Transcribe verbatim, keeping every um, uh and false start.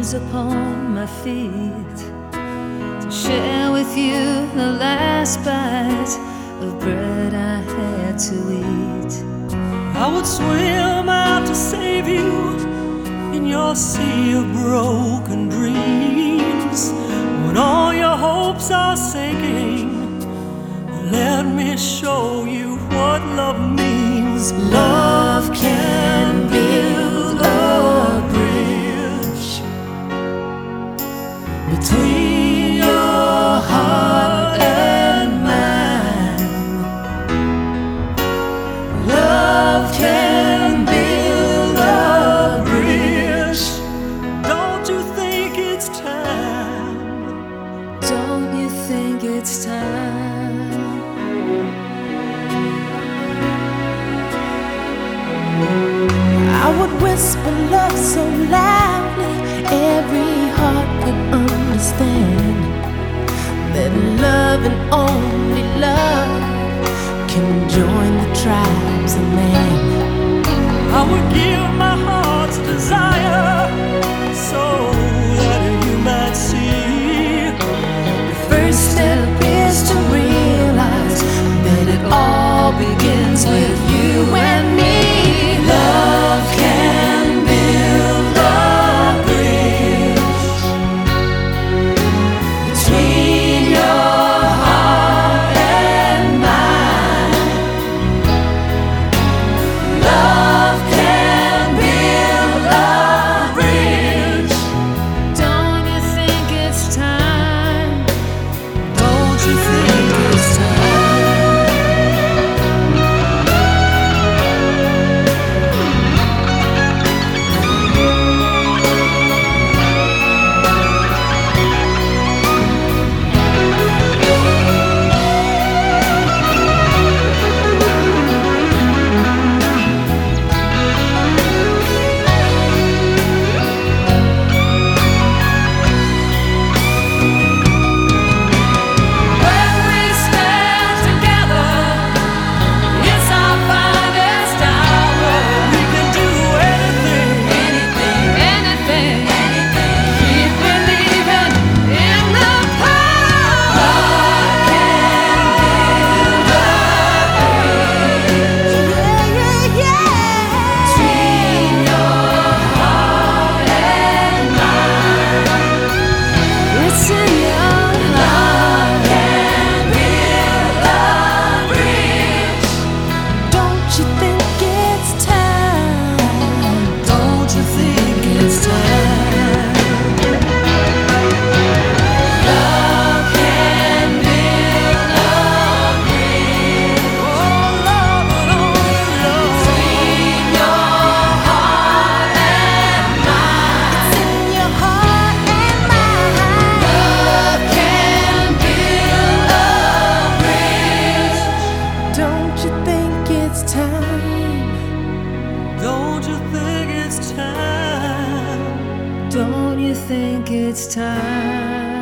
shoes upon my feet, to share with you the last bite of bread I had to eat. I would swim out to save you in your sea of broken dreams. When all your hopes are sinking, let me show you what love means. Love can build a bridge between your heart and mine. Love can build a bridge. Don't you think it's time? Don't you think it's time? I would whisper love so loudly every heart could understand that love and only love can join the tribes of man. I would give my heart's desire so that you might see. The first step is to realize that it all begins with you and me. Love can build a bridge between your heart and mine. Love can build a bridge. Don't you think it's time? Don't you think it's time? Don't you think it's time? Don't you think it's time?